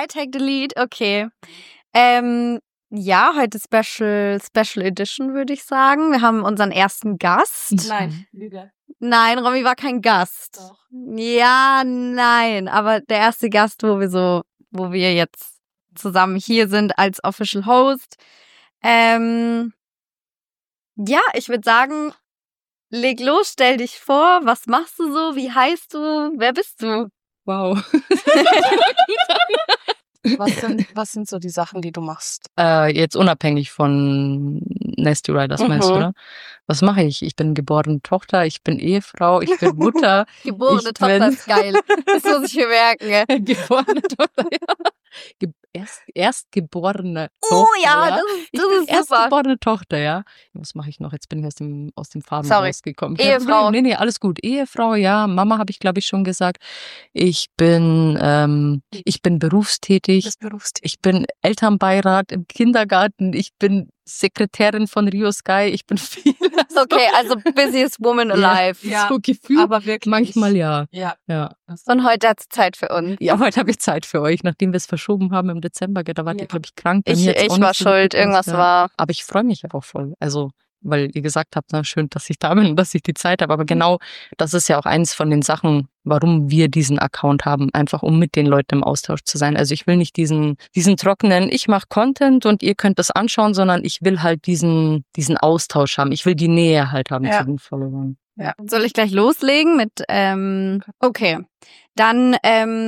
I take the lead, okay. Ja, heute Special Edition, würde ich sagen. Wir haben unseren ersten Gast. Nein, Lüge. Nein, Romy war kein Gast. Doch. Ja, nein, aber der erste Gast, wo wir jetzt zusammen hier sind als Official Host. Ja, ich würde sagen, leg los, stell dich vor, was machst du so, wie heißt du, wer bist du? Wow. Was sind so die Sachen, die du machst? Jetzt unabhängig von Nasty Riders, meinst du, oder? Was mache ich? Ich bin geborene Tochter, ich bin Ehefrau, ich bin Mutter. Geborene Tochter ist geil. Das muss ich mir merken. Geborene Tochter, ja. Erstgeborene Tochter. Oh ja, das ist super. Erstgeborene Tochter, ja. Was mache ich noch? Jetzt bin ich aus dem Faden rausgekommen. Ehefrau. Nee, alles gut. Ehefrau, ja. Mama habe ich, glaube ich, schon gesagt. Ich bin berufstätig. Ich bin Elternbeirat im Kindergarten. Ich bin Sekretärin von Rio Sky. Ich bin viel. Okay, also busiest woman alive. Ja, so gefühlt. aber wirklich. Manchmal ja. Ja. Und heute hat sie Zeit für uns. Ja, heute habe ich Zeit für euch, nachdem wir es verschoben haben im Dezember. Da wart ihr, glaube ich, krank. Ich war schuld, irgendwas war. Aber ich freue mich ja auch voll. Also, weil ihr gesagt habt, na schön, dass ich da bin und dass ich die Zeit habe. Aber genau, das ist ja auch eins von den Sachen, warum wir diesen Account haben. Einfach, um mit den Leuten im Austausch zu sein. Also ich will nicht diesen trockenen, ich mache Content und ihr könnt das anschauen, sondern ich will halt diesen Austausch haben. Ich will die Nähe halt haben zu den Followern. Ja. Soll ich gleich loslegen mit, okay. Dann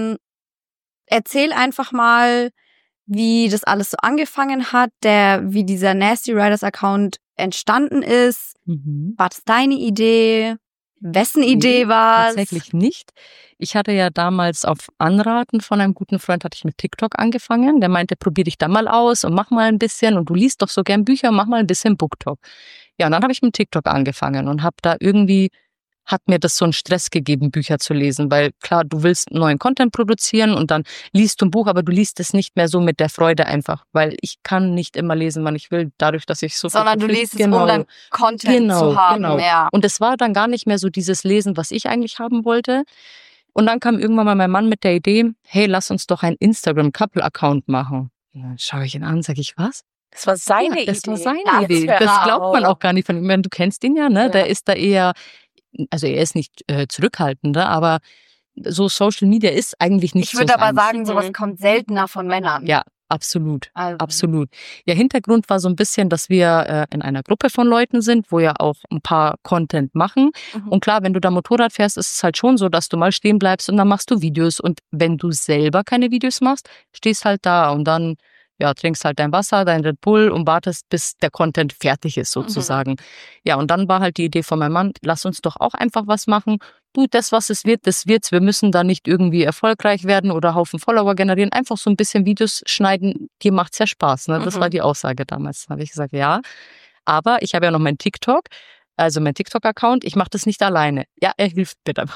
erzähl einfach mal, wie das alles so angefangen hat, wie dieser Nasty Riders Account entstanden ist. War das deine Idee? Wessen Idee war es? Tatsächlich nicht. Ich hatte ja damals auf Anraten von einem guten Freund, hatte ich mit TikTok angefangen. Der meinte, probier dich da mal aus und mach mal ein bisschen. Und du liest doch so gern Bücher, mach mal ein bisschen BookTok. Ja, und dann habe ich mit TikTok angefangen und habe da irgendwie, hat mir das so einen Stress gegeben, Bücher zu lesen, weil klar, du willst neuen Content produzieren und dann liest du ein Buch, aber du liest es nicht mehr so mit der Freude einfach, weil ich kann nicht immer lesen, wann ich will, dadurch, dass ich so sondern du liest es, um dann Content zu haben. Genau. Ja. Und es war dann gar nicht mehr so dieses Lesen, was ich eigentlich haben wollte. Und dann kam irgendwann mal mein Mann mit der Idee, hey, lass uns doch einen Instagram-Couple-Account machen. Und dann schaue ich ihn an, sage ich, was? Das war seine Idee. Das war seine Idee. Das glaubt man auch gar nicht von ihm. Du kennst ihn ja, ne? Ja. Der ist da eher, also er ist nicht zurückhaltender, aber so Social Media ist eigentlich nicht so. Ich würde aber sagen, sowas kommt seltener von Männern. Ja, absolut. Also. Absolut. Ja, Hintergrund war so ein bisschen, dass wir in einer Gruppe von Leuten sind, wo ja auch ein paar Content machen. Und klar, wenn du da Motorrad fährst, ist es halt schon so, dass du mal stehen bleibst und dann machst du Videos. Und wenn du selber keine Videos machst, stehst halt da und dann trinkst halt dein Wasser, dein Red Bull und wartest, bis der Content fertig ist sozusagen. Ja, und dann war halt die Idee von meinem Mann, lass uns doch auch einfach was machen. Du, das, was es wird, das wird's. Wir müssen da nicht irgendwie erfolgreich werden oder Haufen Follower generieren. Einfach so ein bisschen Videos schneiden. Dir macht's ja Spaß, ne? Das war die Aussage damals. Dann habe ich gesagt, ja. Aber ich habe ja noch mein TikTok, also mein TikTok-Account. Ich mache das nicht alleine. Ja, er hilft mir dabei.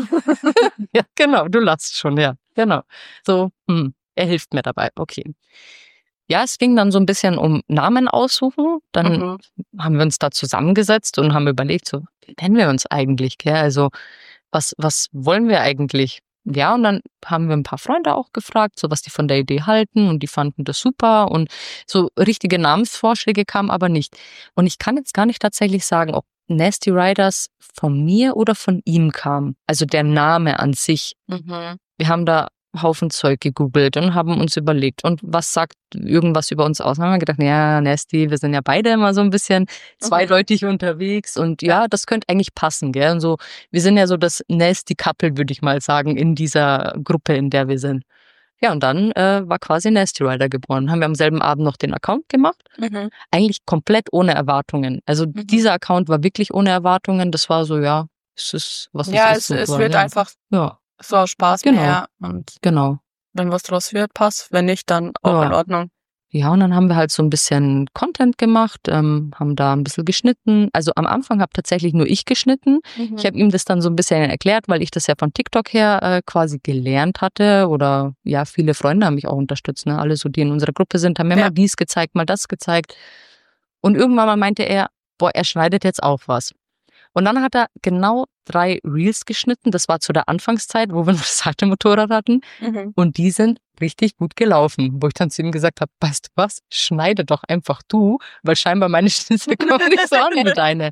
Ja, genau, du lachst schon, ja. Genau. So, er hilft mir dabei. Okay. Ja, es ging dann so ein bisschen um Namen aussuchen. Dann haben wir uns da zusammengesetzt und haben überlegt, so, wie nennen wir uns eigentlich? Gell? Also, was wollen wir eigentlich? Ja, und dann haben wir ein paar Freunde auch gefragt, so was die von der Idee halten und die fanden das super und so richtige Namensvorschläge kamen aber nicht. Und ich kann jetzt gar nicht tatsächlich sagen, ob Nasty Riders von mir oder von ihm kam. Also der Name an sich. Wir haben da Haufen Zeug gegoogelt und haben uns überlegt, und was sagt irgendwas über uns aus? Dann haben wir gedacht, ja, Nasty, wir sind ja beide immer so ein bisschen zweideutig unterwegs und ja, das könnte eigentlich passen, gell? Und so, wir sind ja so das Nasty Couple, würde ich mal sagen, in dieser Gruppe, in der wir sind. Ja, und dann war quasi Nasty Rider geboren. Haben wir am selben Abend noch den Account gemacht. Eigentlich komplett ohne Erwartungen. Also dieser Account war wirklich ohne Erwartungen. Das war so, ja, es ist, was es ist. Ja, es wird einfach... Ja. So Spaß mehr. Und wenn was draus wird, passt. Wenn nicht, dann auch in Ordnung. Ja, und dann haben wir halt so ein bisschen Content gemacht, haben da ein bisschen geschnitten. Also am Anfang habe tatsächlich nur ich geschnitten. Ich habe ihm das dann so ein bisschen erklärt, weil ich das ja von TikTok her quasi gelernt hatte. Oder ja, viele Freunde haben mich auch unterstützt. Ne? Alle so, die in unserer Gruppe sind, haben mir mal dies gezeigt, mal das gezeigt. Und irgendwann mal meinte er, er schneidet jetzt auch was. Und dann hat er genau 3 Reels geschnitten. Das war zu der Anfangszeit, wo wir noch das alte Motorrad hatten. Und die sind richtig gut gelaufen. Wo ich dann zu ihm gesagt habe, weißt du was, schneide doch einfach du, weil scheinbar meine Schnitzel kommen nicht so an wie deine.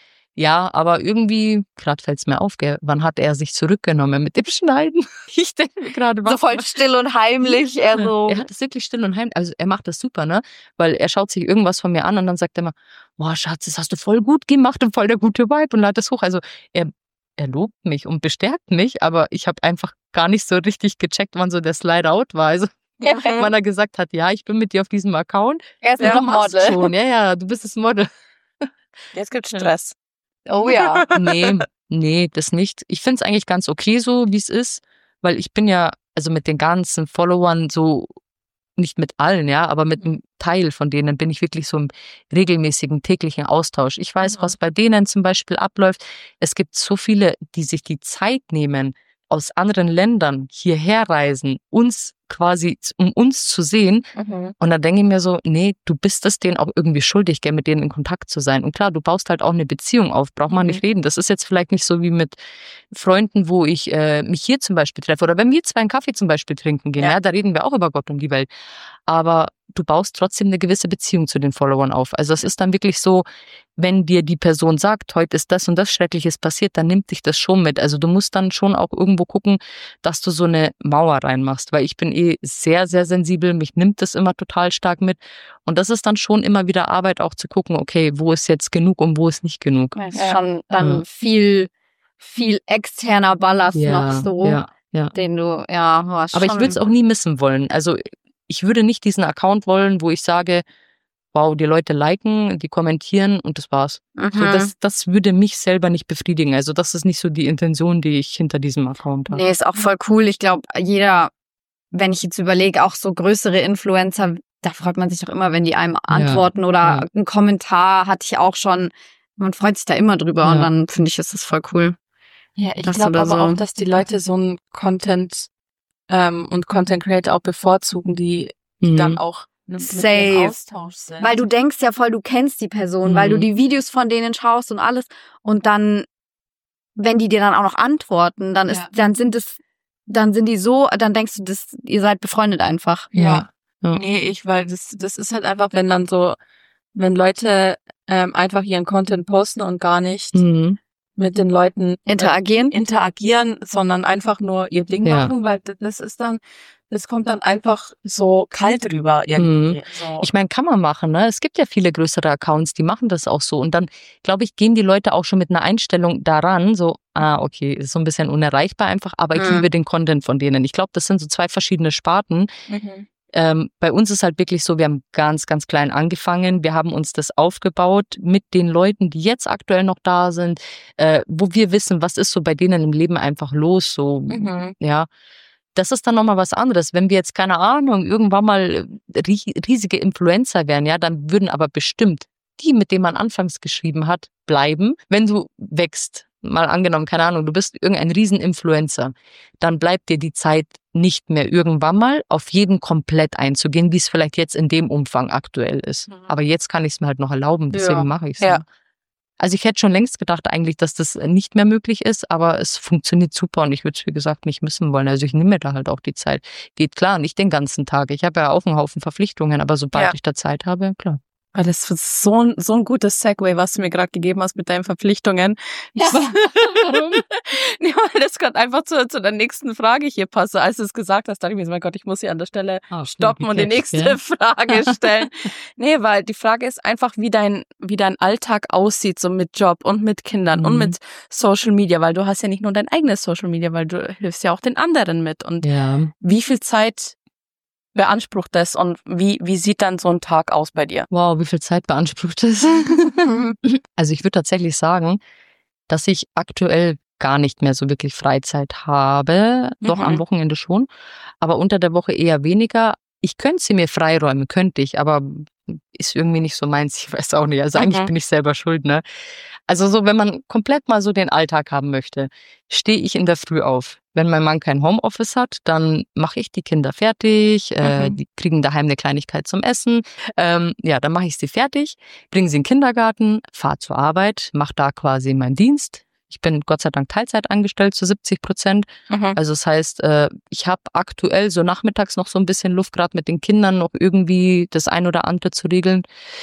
Ja, aber irgendwie, gerade fällt es mir auf, wann hat er sich zurückgenommen mit dem Schneiden? Ich denke mir gerade, was. So voll still und heimlich. Er hat es wirklich still und heimlich, also er macht das super, ne? Weil er schaut sich irgendwas von mir an und dann sagt er immer, boah Schatz, das hast du voll gut gemacht und voll der gute Vibe und lädt das hoch. Also er lobt mich und bestärkt mich, aber ich habe einfach gar nicht so richtig gecheckt, wann so der Slide-Out war. Also wann er gesagt hat, ja, ich bin mit dir auf diesem Account. Er ist noch Model. Schon. Ja, du bist das Model. Jetzt gibt's Stress. Oh ja. Nee, das nicht. Ich finde es eigentlich ganz okay so, wie es ist, weil ich bin ja, also mit den ganzen Followern so, nicht mit allen, ja, aber mit einem Teil von denen bin ich wirklich so im regelmäßigen täglichen Austausch. Ich weiß, was bei denen zum Beispiel abläuft. Es gibt so viele, die sich die Zeit nehmen, aus anderen Ländern hierher reisen, uns quasi, um uns zu sehen. Und dann denke ich mir so, nee, du bist es denen auch irgendwie schuldig, gell, mit denen in Kontakt zu sein. Und klar, du baust halt auch eine Beziehung auf, braucht man nicht reden. Das ist jetzt vielleicht nicht so wie mit Freunden, wo ich mich hier zum Beispiel treffe. Oder wenn wir 2 einen Kaffee zum Beispiel trinken gehen, ja, da reden wir auch über Gott und die Welt. Aber du baust trotzdem eine gewisse Beziehung zu den Followern auf. Also es ist dann wirklich so, wenn dir die Person sagt, heute ist das und das Schreckliches passiert, dann nimmt dich das schon mit. Also du musst dann schon auch irgendwo gucken, dass du so eine Mauer reinmachst, weil ich bin sehr, sehr sensibel, mich nimmt das immer total stark mit und das ist dann schon immer wieder Arbeit auch zu gucken, okay, wo ist jetzt genug und wo ist nicht genug. Das ist schon dann viel externer Ballast noch so, den du, hast. Aber ich würde es auch nie missen wollen. Also ich würde nicht diesen Account wollen, wo ich sage, wow, die Leute liken, die kommentieren und das war's. So, das würde mich selber nicht befriedigen. Also das ist nicht so die Intention, die ich hinter diesem Account habe. Nee, ist auch voll cool. Ich glaube, jeder, wenn ich jetzt überlege, auch so größere Influencer, da freut man sich doch immer, wenn die einem antworten oder einen Kommentar hatte ich auch schon. Man freut sich da immer drüber und dann finde ich, ist das voll cool. Ja, ich glaube aber auch, dass die Leute so einen Content und Content Creator auch bevorzugen, die dann auch safe. Austausch sind. Weil du denkst ja voll, du kennst die Person, weil du die Videos von denen schaust und alles und dann, wenn die dir dann auch noch antworten, dann sind die so, dann denkst du, ihr seid befreundet einfach. Ja. Nee, weil das ist halt einfach, wenn Leute einfach ihren Content posten und gar nicht mit den Leuten interagieren, sondern einfach nur ihr Ding machen, weil das kommt dann einfach so kalt rüber irgendwie. So. Ich meine, kann man machen, ne? Es gibt ja viele größere Accounts, die machen das auch so und dann, glaube ich, gehen die Leute auch schon mit einer Einstellung daran, so, okay, ist so ein bisschen unerreichbar einfach, aber ich liebe den Content von denen. Ich glaube, das sind so 2 verschiedene Sparten. Bei uns ist halt wirklich so, wir haben ganz, ganz klein angefangen. Wir haben uns das aufgebaut mit den Leuten, die jetzt aktuell noch da sind, wo wir wissen, was ist so bei denen im Leben einfach los, so, ja. Das ist dann nochmal was anderes. Wenn wir jetzt, keine Ahnung, irgendwann mal riesige Influencer wären, ja, dann würden aber bestimmt die, mit denen man anfangs geschrieben hat, bleiben. Wenn du wächst, mal angenommen, keine Ahnung, du bist irgendein Riesen-Influencer, dann bleibt dir die Zeit nicht mehr irgendwann mal auf jeden komplett einzugehen, wie es vielleicht jetzt in dem Umfang aktuell ist. Aber jetzt kann ich es mir halt noch erlauben, deswegen mache ich es. Ja. Also ich hätte schon längst gedacht eigentlich, dass das nicht mehr möglich ist, aber es funktioniert super und ich würde es, wie gesagt, nicht missen wollen. Also ich nehme mir da halt auch die Zeit. Geht klar, nicht den ganzen Tag. Ich habe ja auch einen Haufen Verpflichtungen, aber sobald ich da Zeit habe, klar. Das ist so ein gutes Segway, was du mir gerade gegeben hast mit deinen Verpflichtungen. Ja. Warum? Nee, weil das gerade einfach zu der nächsten Frage hier passt. Als du es gesagt hast, dachte ich mir so, mein Gott, ich muss hier an der Stelle stoppen und die nächste Frage stellen. Nee, weil die Frage ist einfach, wie dein Alltag aussieht, so mit Job und mit Kindern und mit Social Media, weil du hast ja nicht nur dein eigenes Social Media, weil du hilfst ja auch den anderen mit. Und wie viel Zeit beansprucht das und wie sieht dann so ein Tag aus bei dir? Wow, wie viel Zeit beansprucht das? Also ich würde tatsächlich sagen, dass ich aktuell gar nicht mehr so wirklich Freizeit habe. Doch am Wochenende schon, aber unter der Woche eher weniger. Ich könnte sie mir freiräumen, könnte ich, aber ist irgendwie nicht so meins, ich weiß auch nicht. Also eigentlich bin ich selber schuld, ne? Also so, wenn man komplett mal so den Alltag haben möchte, stehe ich in der Früh auf. Wenn mein Mann kein Homeoffice hat, dann mache ich die Kinder fertig, die kriegen daheim eine Kleinigkeit zum Essen. Ja, dann mache ich sie fertig, bringe sie in den Kindergarten, fahre zur Arbeit, mache da quasi meinen Dienst. Ich bin Gott sei Dank Teilzeit angestellt zu 70%. Also das heißt, ich habe aktuell so nachmittags noch so ein bisschen Luft, gerade mit den Kindern noch irgendwie das ein oder andere zu regeln.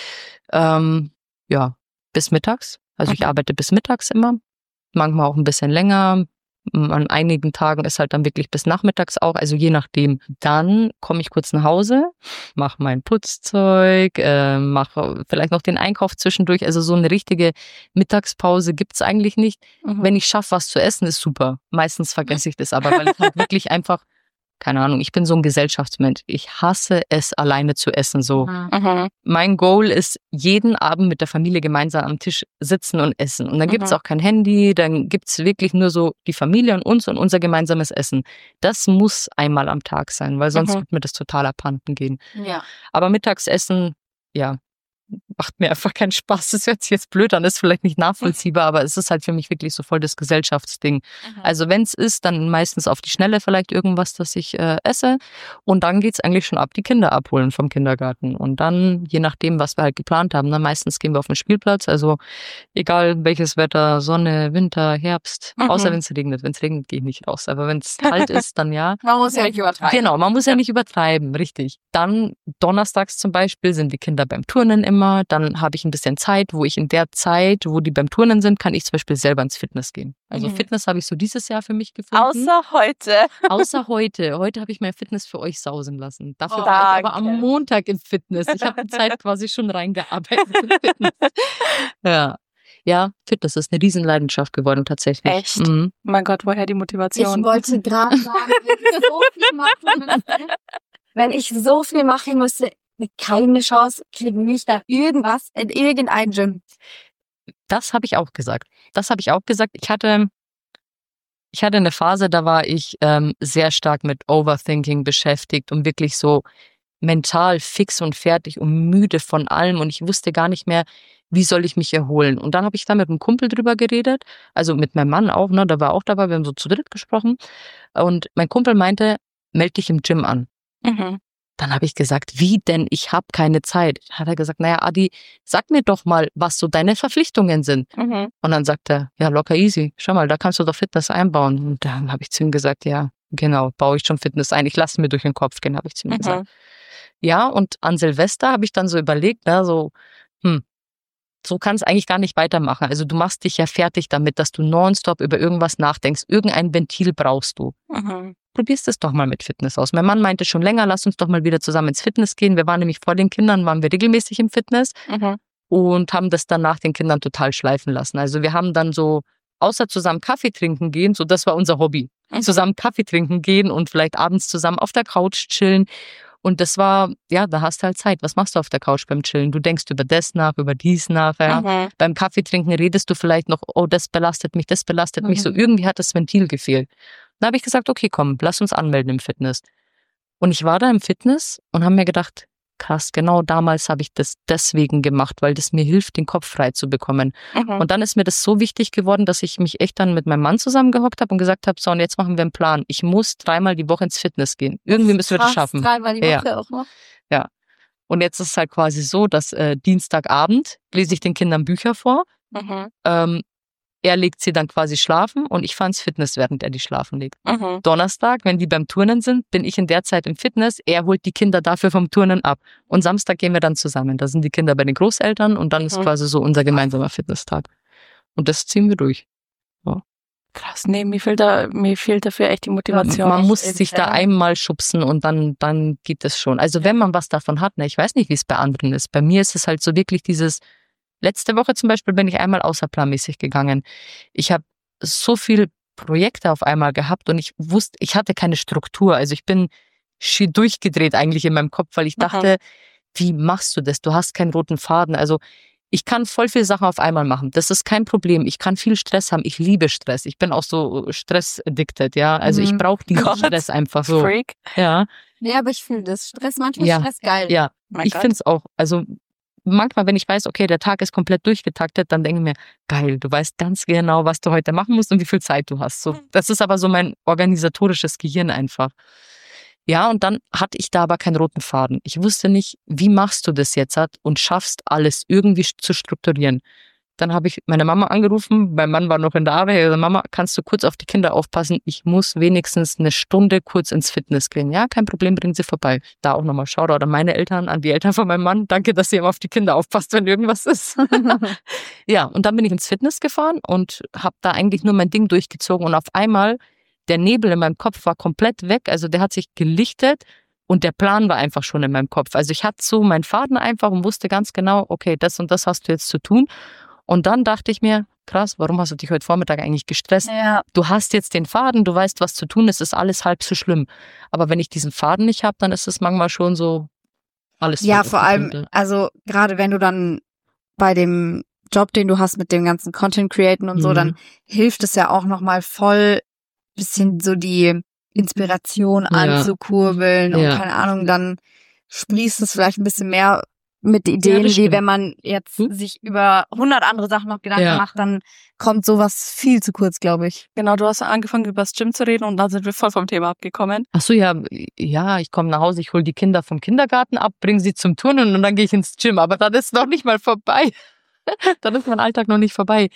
Ja, bis mittags. Also ich arbeite bis mittags immer, manchmal auch ein bisschen länger. An einigen Tagen ist halt dann wirklich bis nachmittags auch, also je nachdem. Dann komme ich kurz nach Hause, mache mein Putzzeug, mache vielleicht noch den Einkauf zwischendurch. Also so eine richtige Mittagspause gibt's eigentlich nicht. Wenn ich schaffe, was zu essen, ist super. Meistens vergesse ich das aber, weil ich halt wirklich einfach, keine Ahnung, ich bin so ein Gesellschaftsmensch. Ich hasse es, alleine zu essen. So. Mein Goal ist, jeden Abend mit der Familie gemeinsam am Tisch sitzen und essen. Und dann gibt's auch kein Handy, dann gibt's wirklich nur so die Familie und uns und unser gemeinsames Essen. Das muss einmal am Tag sein, weil sonst wird mir das total abhanden gehen. Ja. Aber Mittagsessen, ja, macht mir einfach keinen Spaß. Das hört sich jetzt blöd an, ist vielleicht nicht nachvollziehbar, aber es ist halt für mich wirklich so voll das Gesellschaftsding. Also wenn es ist, dann meistens auf die Schnelle vielleicht irgendwas, das ich esse, und dann geht's eigentlich schon ab, die Kinder abholen vom Kindergarten, und dann, je nachdem, was wir halt geplant haben, dann meistens gehen wir auf den Spielplatz, also egal welches Wetter, Sonne, Winter, Herbst, außer wenn es regnet. Wenn es regnet, gehe ich nicht raus, aber wenn es kalt ist, dann ja. Man muss ja nicht übertreiben. Genau, man muss ja nicht übertreiben, richtig. Dann donnerstags zum Beispiel sind die Kinder beim Turnen immer. Dann habe ich ein bisschen Zeit, wo ich in der Zeit, wo die beim Turnen sind, kann ich zum Beispiel selber ins Fitness gehen. Also Fitness habe ich so dieses Jahr für mich gefunden. Außer heute. Außer heute. Heute habe ich mein Fitness für euch sausen lassen. Dafür war ich aber am Montag im Fitness. Ich habe die Zeit quasi schon reingearbeitet im Fitness. Ja, Fitness ist eine Riesenleidenschaft geworden tatsächlich. Echt? Mein Gott, woher die Motivation? Ich wollte gerade sagen, wenn ich so viel machen müsste, keine Chance, kriegen mich da irgendwas in irgendein Gym. Das habe ich auch gesagt. Ich hatte eine Phase, da war ich sehr stark mit Overthinking beschäftigt und wirklich so mental fix und fertig und müde von allem, und ich wusste gar nicht mehr, wie soll ich mich erholen. Und dann habe ich da mit einem Kumpel drüber geredet, also mit meinem Mann auch, ne, der war auch dabei, wir haben so zu dritt gesprochen, und mein Kumpel meinte, meld dich im Gym an. Dann habe ich gesagt, wie denn? Ich habe keine Zeit. Dann hat er gesagt, naja, Adi, sag mir doch mal, was so deine Verpflichtungen sind. Und dann sagt er, ja, locker easy. Schau mal, da kannst du doch Fitness einbauen. Und dann habe ich zu ihm gesagt, ja, genau, baue ich schon Fitness ein. Ich lasse mir durch den Kopf gehen, habe ich zu ihm gesagt. Ja, und an Silvester habe ich dann so überlegt, so kann es eigentlich gar nicht weitermachen. Also du machst dich ja fertig damit, dass du nonstop über irgendwas nachdenkst. Irgendein Ventil brauchst du. Probierst es doch mal mit Fitness aus. Mein Mann meinte schon länger, lass uns doch mal wieder zusammen ins Fitness gehen. Wir waren nämlich vor den Kindern, waren wir regelmäßig im Fitness und haben das dann nach den Kindern total schleifen lassen. Also wir haben dann so, außer zusammen Kaffee trinken gehen, so das war unser Hobby. Zusammen Kaffee trinken gehen und vielleicht abends zusammen auf der Couch chillen. Und das war, ja, da hast du halt Zeit. Was machst du auf der Couch beim Chillen? Du denkst über das nach, über dies nach. Ja. Beim Kaffee trinken redest du vielleicht noch, oh, das belastet mich. So irgendwie hat das Ventil gefehlt. Dann habe ich gesagt, okay, komm, lass uns anmelden im Fitness. Und ich war da im Fitness und habe mir gedacht, krass, genau damals habe ich das deswegen gemacht, weil das mir hilft, den Kopf frei zu bekommen. Und dann ist mir das so wichtig geworden, dass ich mich echt dann mit meinem Mann zusammengehockt habe und gesagt habe, so, und jetzt machen wir einen Plan. Ich muss 3-mal die Woche ins Fitness gehen. Irgendwie müssen wir das schaffen. 3-mal die Woche auch noch? Ja. Und jetzt ist es halt quasi so, dass Dienstagabend lese ich den Kindern Bücher vor. Er legt sie dann quasi schlafen und ich fahre ins Fitness, während er die schlafen legt. Donnerstag, wenn die beim Turnen sind, bin ich in der Zeit im Fitness. Er holt die Kinder dafür vom Turnen ab. Und Samstag gehen wir dann zusammen. Da sind die Kinder bei den Großeltern und dann ist quasi so unser gemeinsamer Fitnesstag. Und das ziehen wir durch. Ja. Krass, nee, mir fehlt dafür echt die Motivation. Man muss sich da einmal schubsen und dann geht es schon. Also wenn man was davon hat, ne, ich weiß nicht, wie es bei anderen ist. Bei mir ist es halt so wirklich dieses, letzte Woche zum Beispiel bin ich einmal außerplanmäßig gegangen. Ich habe so viele Projekte auf einmal gehabt und ich wusste, ich hatte keine Struktur. Also ich bin schier durchgedreht eigentlich in meinem Kopf, weil ich dachte, wie machst du das? Du hast keinen roten Faden. Also Ich kann voll viele Sachen auf einmal machen. Das ist kein Problem. Ich kann viel Stress haben. Ich liebe Stress. Ich bin auch so stress-addicted, ja. Also ich brauche diesen Stress einfach so. Freak. Ja. Ja, aber ich fühle das. Stress, manchmal Ja. Stress geil. Ja, Mein ich Gott. finde es auch. Also manchmal, wenn ich weiß, okay, der Tag ist komplett durchgetaktet, dann denke ich mir, geil, du weißt ganz genau, was du heute machen musst und wie viel Zeit du hast. So, das ist aber so mein organisatorisches Gehirn einfach. Ja, und dann hatte ich da aber keinen roten Faden. Ich wusste nicht, wie machst du das jetzt und schaffst alles irgendwie zu strukturieren. Dann habe ich meine Mama angerufen, mein Mann war noch in der Arbeit. Ich habe gesagt, Mama, kannst du kurz auf die Kinder aufpassen? Ich muss wenigstens eine Stunde kurz ins Fitness gehen. Ja, kein Problem, bringen Sie vorbei. Da auch nochmal Shoutout an meine Eltern, an die Eltern von meinem Mann. Danke, dass ihr immer auf die Kinder aufpasst, wenn irgendwas ist. Ja, und dann bin ich ins Fitness gefahren und habe da eigentlich nur mein Ding durchgezogen. Und auf einmal, der Nebel in meinem Kopf war komplett weg. Also der hat sich gelichtet und der Plan war einfach schon in meinem Kopf. Also ich hatte so meinen Faden einfach und wusste ganz genau, okay, das und das hast du jetzt zu tun. Und dann dachte ich mir, krass, warum hast du dich heute Vormittag eigentlich gestresst? Ja. Du hast jetzt den Faden, du weißt, was zu tun ist, ist alles halb so schlimm. Aber wenn ich diesen Faden nicht habe, dann ist es manchmal schon so alles. Ja, fällt auf vor die allem, Tinte. also gerade wenn du dann bei dem Job, den du hast mit dem ganzen Content createn und so, Mhm. dann hilft es ja auch nochmal voll bisschen so die Inspiration Ja. anzukurbeln und Ja. keine Ahnung, dann sprießt es vielleicht ein bisschen mehr mit Ideen, das wie stimmt. wenn man jetzt sich über 100 andere Sachen noch Gedanken Ja. macht, dann kommt sowas viel zu kurz, glaube ich. Genau, du hast angefangen, über das Gym zu reden und dann sind wir voll vom Thema abgekommen. Ach so, ja, ich komme nach Hause, ich hole die Kinder vom Kindergarten ab, bringe sie zum Turnen und dann gehe ich ins Gym. Aber dann ist noch nicht mal vorbei. Dann ist mein Alltag noch nicht vorbei.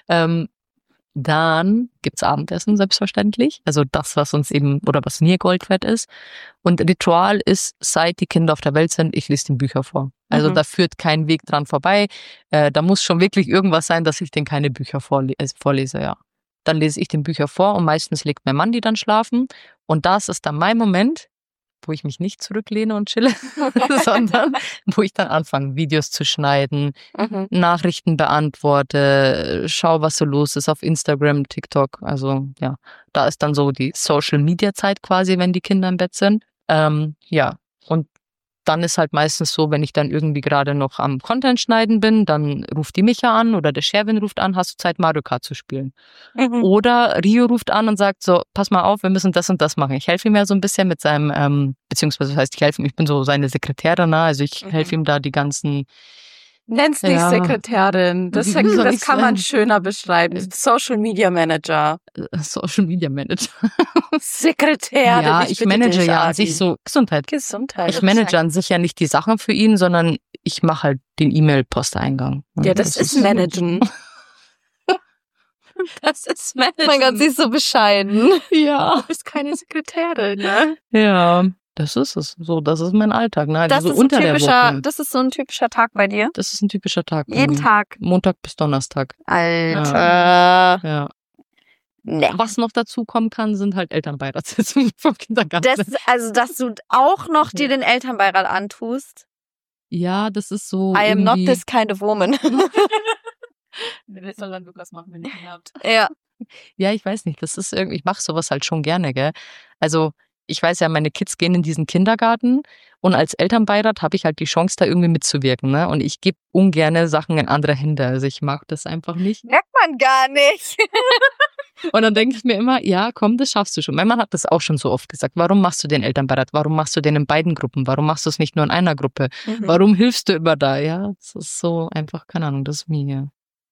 Dann gibt's Abendessen, selbstverständlich. Also das, was uns eben, oder was mir Gold wert ist. Und Ritual ist, seit die Kinder auf der Welt sind, ich lese den Bücher vor. Also da führt kein Weg dran vorbei. Da muss schon wirklich irgendwas sein, dass ich denen keine Bücher vorlese, ja. Dann lese ich den Bücher vor und meistens legt mein Mann die dann schlafen. Und das ist dann mein Moment, wo ich mich nicht zurücklehne und chille, sondern wo ich dann anfange, Videos zu schneiden, Nachrichten beantworte, schau, was so los ist auf Instagram, TikTok. Also ja, da ist dann so die Social-Media-Zeit quasi, wenn die Kinder im Bett sind. Ja, und dann ist halt meistens so, wenn ich dann irgendwie gerade noch am Content schneiden bin, dann ruft die Micha an oder der Sherwin ruft an, hast du Zeit, Mario Kart zu spielen? Oder Rio ruft an und sagt so, pass mal auf, wir müssen das und das machen. Ich helfe ihm ja so ein bisschen mit seinem, beziehungsweise das heißt, ich helfe ihm, ich bin so seine Sekretärin, ne? Also ich helfe ihm da die ganzen. Nenn's nicht Ja. Sekretärin. Das, Wie soll das ich's kann man nennen? schöner beschreiben. Social Media Manager. Social Media Manager. Sekretär. Ja, ich manage ja an sich so Gesundheit. Gesundheit. Ich manage an sich ja nicht die Sachen für ihn, sondern ich mache halt den E-Mail-Posteingang. Ja, das ist Managen. Das ist Managen. Mein Gott, sie ist so bescheiden. Ja. Du bist keine Sekretärin, ne? Ja, das ist es. So, das ist mein Alltag. Ne? Das Also ist, so unter der Woche. das ist so ein typischer Tag bei dir. Das ist ein typischer Tag. bei Jeden mir. Tag. Montag bis Donnerstag. Alter. Ja. Nee. Was noch dazu kommen kann, sind halt Elternbeiratssitzungen vom Kindergarten. Also, dass du auch noch dir den Elternbeirat antust. Ja, das ist so. I am not irgendwie- this kind of woman. Wir sollen dann Lukas machen, wenn ihr ihn habt. Ja. Ja, ich weiß nicht. Das ist irgendwie, ich mache sowas halt schon gerne, gell? Also, ich weiß ja, meine Kids gehen in diesen Kindergarten und als Elternbeirat habe ich halt die Chance, da irgendwie mitzuwirken, ne? Und ich gebe ungerne Sachen in andere Hände. Also ich mag das einfach nicht. Merkt man gar nicht. Und dann denke ich mir immer, ja, komm, das schaffst du schon. Mein Mann hat das auch schon so oft gesagt. Warum machst du den Elternbeirat? Warum machst du den in beiden Gruppen? Warum machst du es nicht nur in einer Gruppe? Warum hilfst du immer da? Ja, das ist so einfach, keine Ahnung, das ist mir.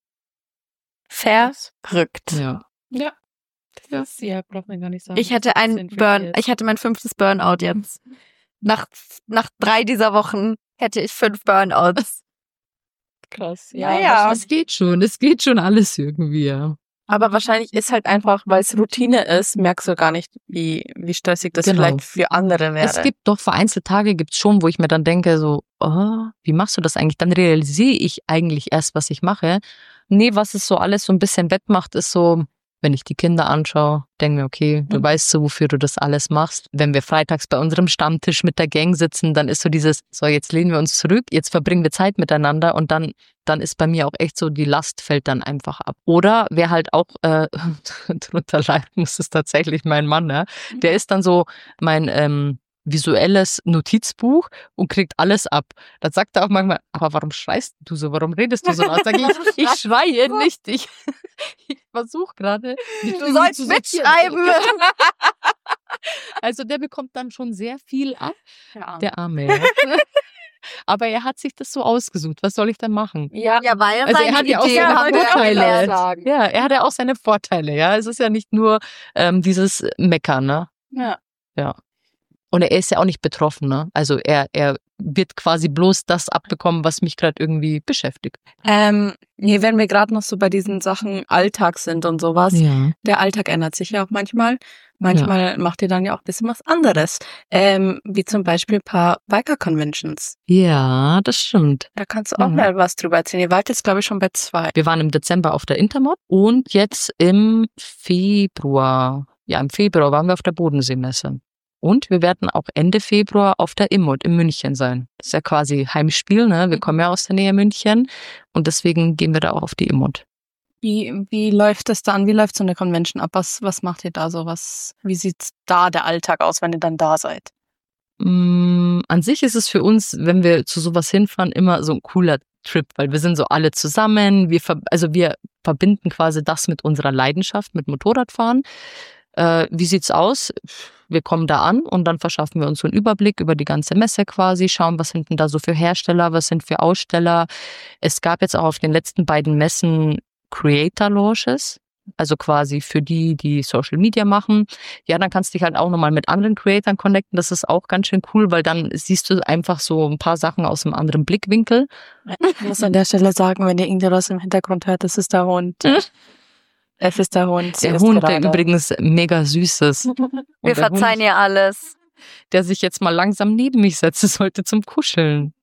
Verrückt. Ja. Ja. Das ist, ja, braucht man gar nicht sagen. Ich hatte ich hatte mein 5. Burnout jetzt. Nach 3 dieser Wochen hätte ich 5 Burnouts. Krass. Ja. Es geht schon alles irgendwie, ja. Aber wahrscheinlich ist halt einfach, weil es Routine ist, merkst du gar nicht, wie stressig das Genau. vielleicht für andere wäre. Es gibt doch vereinzelt Tage, gibt's schon, wo ich mir dann denke, so, oh, wie machst du das eigentlich? Dann realisiere ich eigentlich erst, was ich mache. Nee, was es so alles so ein bisschen wettmacht, ist so, wenn ich die Kinder anschaue, denke mir, okay, du weißt so, wofür du das alles machst. Wenn wir freitags bei unserem Stammtisch mit der Gang sitzen, dann ist so dieses, so jetzt lehnen wir uns zurück, jetzt verbringen wir Zeit miteinander und dann ist bei mir auch echt so, die Last fällt dann einfach ab. Oder wer halt auch drunter leiden muss, ist tatsächlich mein Mann, ne? Der ist dann so mein visuelles Notizbuch und kriegt alles ab. Dann sagt er auch manchmal, aber warum schreist du so? Warum redest du so laut? Sag ich schreie nicht. Ich versuche gerade. Du sollst mitschreiben. Also der bekommt dann schon sehr viel ab, Ja. der Arme. Ja. Aber er hat sich das so ausgesucht. Was soll ich denn machen? Ja, weil Also er hat ja auch Ideen seine haben wir Vorteile. sagen. Ja, er hat ja auch seine Vorteile. Ja, es ist ja nicht nur dieses Meckern, ne? Ja. Und er ist ja auch nicht betroffen, ne? Also er wird quasi bloß das abbekommen, was mich gerade irgendwie beschäftigt. Nee, wenn wir gerade noch so bei diesen Sachen Alltag sind und sowas, Ja. der Alltag ändert sich ja auch manchmal. Manchmal macht ihr dann ja auch ein bisschen was anderes. Wie zum Beispiel ein paar Biker-Conventions. Ja, das stimmt. Da kannst du auch mal was drüber erzählen. Ihr wart jetzt, glaube ich, schon bei 2. Wir waren im Dezember auf der Intermod und jetzt im Februar waren wir auf der Bodenseemesse. Und wir werden auch Ende Februar auf der Immod in München sein. Das ist ja quasi Heimspiel, ne? Wir kommen ja aus der Nähe München und deswegen gehen wir da auch auf die Immod. Wie läuft das dann? Wie läuft so eine Convention ab? Was macht ihr da so? Wie sieht da der Alltag aus, wenn ihr dann da seid? An sich ist es für uns, wenn wir zu sowas hinfahren, immer so ein cooler Trip, weil wir sind so alle zusammen. Wir verbinden quasi das mit unserer Leidenschaft, mit Motorradfahren. Wie sieht's aus? Wir kommen da an und dann verschaffen wir uns so einen Überblick über die ganze Messe quasi, schauen, was sind denn da so für Hersteller, was sind für Aussteller. Es gab jetzt auch auf den letzten beiden Messen Creator Launches, also quasi für die Social Media machen. Ja, dann kannst du dich halt auch nochmal mit anderen Creatoren connecten. Das ist auch ganz schön cool, weil dann siehst du einfach so ein paar Sachen aus einem anderen Blickwinkel. Ich muss an der Stelle sagen, wenn ihr irgendwas im Hintergrund hört, das ist der Hund. Es ist der Hund. Der Hund, der übrigens mega süß ist. Wir verzeihen ihr alles. Der sich jetzt mal langsam neben mich setzen sollte zum Kuscheln.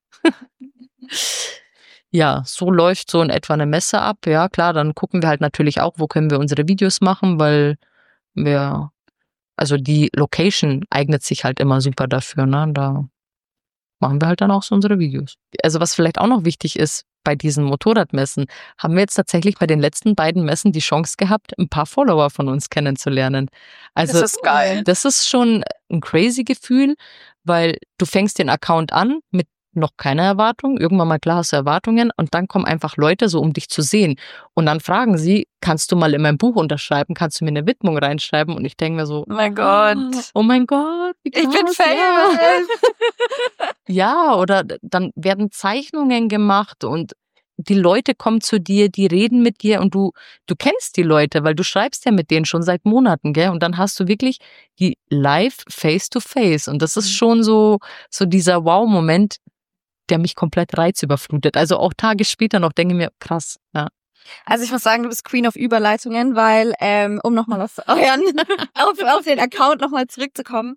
Ja, so läuft so in etwa eine Messe ab. Ja, klar, dann gucken wir halt natürlich auch, wo können wir unsere Videos machen, weil also die Location eignet sich halt immer super dafür, ne? Da machen wir halt dann auch so unsere Videos. Also was vielleicht auch noch wichtig ist, bei diesen Motorradmessen haben wir jetzt tatsächlich bei den letzten beiden Messen die Chance gehabt, ein paar Follower von uns kennenzulernen. Also Das ist geil. Das ist schon ein crazy Gefühl, weil du fängst den Account an mit noch keine Erwartung. Irgendwann mal, klar, hast du Erwartungen und dann kommen einfach Leute so, um dich zu sehen. Und dann fragen sie, kannst du mal in mein Buch unterschreiben? Kannst du mir eine Widmung reinschreiben? Und ich denke mir so, Oh mein Gott. oh mein Gott, wie Ich bin krass, famous. ja, oder dann werden Zeichnungen gemacht und die Leute kommen zu dir, die reden mit dir und du kennst die Leute, weil du schreibst ja mit denen schon seit Monaten, gell? Und dann hast du wirklich die live face to face und das ist schon so dieser Wow-Moment, der mich komplett reizüberflutet. Also auch Tage später noch denke ich mir, krass, ja. Also ich muss sagen, du bist Queen of Überleitungen, weil, um nochmal auf den Account nochmal zurückzukommen,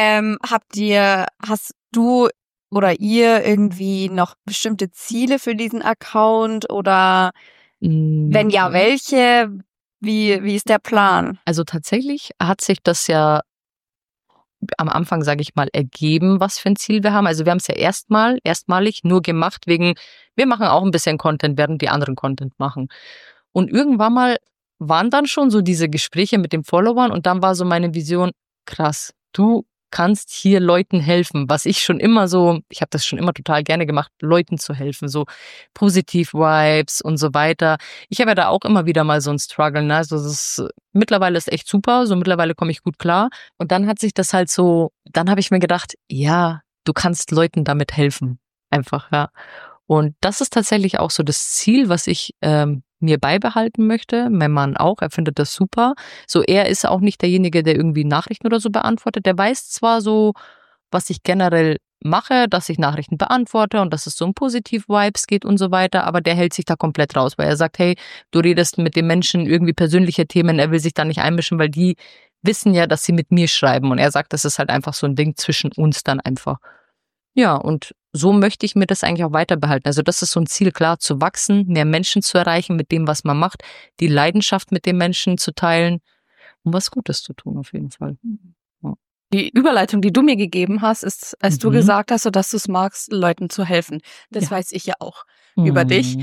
hast du oder ihr irgendwie noch bestimmte Ziele für diesen Account oder wenn ja, welche? Wie ist der Plan? Also tatsächlich hat sich das ja am Anfang, sage ich mal, ergeben, was für ein Ziel wir haben. Also wir haben es ja erstmalig nur gemacht wegen, wir machen auch ein bisschen Content, während die anderen Content machen. Und irgendwann mal waren dann schon so diese Gespräche mit den Followern und dann war so meine Vision, krass, du kannst hier Leuten helfen, was ich habe das schon immer total gerne gemacht, Leuten zu helfen, so Positiv-Vibes und so weiter. Ich habe ja da auch immer wieder mal so ein Struggle, ne? Also mittlerweile ist echt super, so mittlerweile komme ich gut klar. Und dann hat sich das halt so, dann habe ich mir gedacht, ja, du kannst Leuten damit helfen, einfach, ja. Und das ist tatsächlich auch so das Ziel, was ich mir beibehalten möchte. Mein Mann auch, er findet das super. So, er ist auch nicht derjenige, der irgendwie Nachrichten oder so beantwortet. Der weiß zwar so, was ich generell mache, dass ich Nachrichten beantworte und dass es so um Positiv-Vibes geht und so weiter, aber der hält sich da komplett raus, weil er sagt, hey, du redest mit den Menschen irgendwie persönliche Themen, er will sich da nicht einmischen, weil die wissen ja, dass sie mit mir schreiben und er sagt, das ist halt einfach so ein Ding zwischen uns dann einfach. Ja, und so möchte ich mir das eigentlich auch weiter behalten. Also das ist so ein Ziel, klar, zu wachsen, mehr Menschen zu erreichen mit dem, was man macht, die Leidenschaft mit den Menschen zu teilen und was Gutes zu tun auf jeden Fall. Ja. Die Überleitung, die du mir gegeben hast, ist, als du gesagt hast, so dass du es magst, Leuten zu helfen. Das weiß ich ja auch über dich,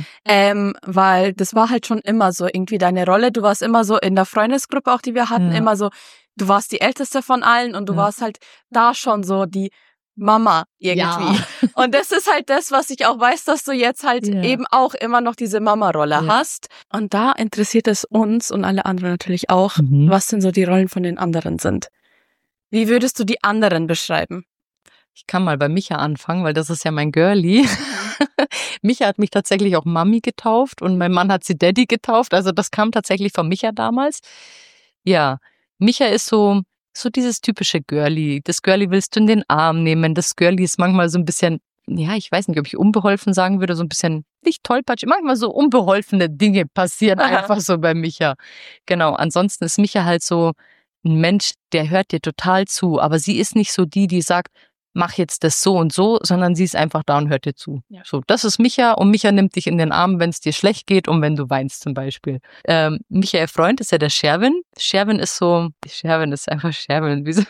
weil das war halt schon immer so irgendwie deine Rolle. Du warst immer so in der Freundesgruppe auch, die wir hatten, immer so du warst die Älteste von allen und du warst halt da schon so die Mama irgendwie. Ja. Und das ist halt das, was ich auch weiß, dass du jetzt halt eben auch immer noch diese Mama-Rolle hast. Und da interessiert es uns und alle anderen natürlich auch, was denn so die Rollen von den anderen sind. Wie würdest du die anderen beschreiben? Ich kann mal bei Micha anfangen, weil das ist ja mein Girlie. Micha hat mich tatsächlich auch Mami getauft und mein Mann hat sie Daddy getauft. Also das kam tatsächlich von Micha damals. Ja, Micha ist so dieses typische Girlie. Das Girlie willst du in den Arm nehmen. Das Girlie ist manchmal so ein bisschen, ja, ich weiß nicht, ob ich unbeholfen sagen würde, so ein bisschen nicht tollpatschig. Manchmal so unbeholfene Dinge passieren einfach so bei Micha. Genau, ansonsten ist Micha halt so ein Mensch, der hört dir total zu. Aber sie ist nicht so die sagt, mach jetzt das so und so, sondern sie ist einfach da und hört dir zu. Ja. So, das ist Micha und Micha nimmt dich in den Arm, wenn es dir schlecht geht und wenn du weinst zum Beispiel. Micha, ihr Freund, ist ja der Sherwin. Sherwin ist einfach Sherwin. Wie soll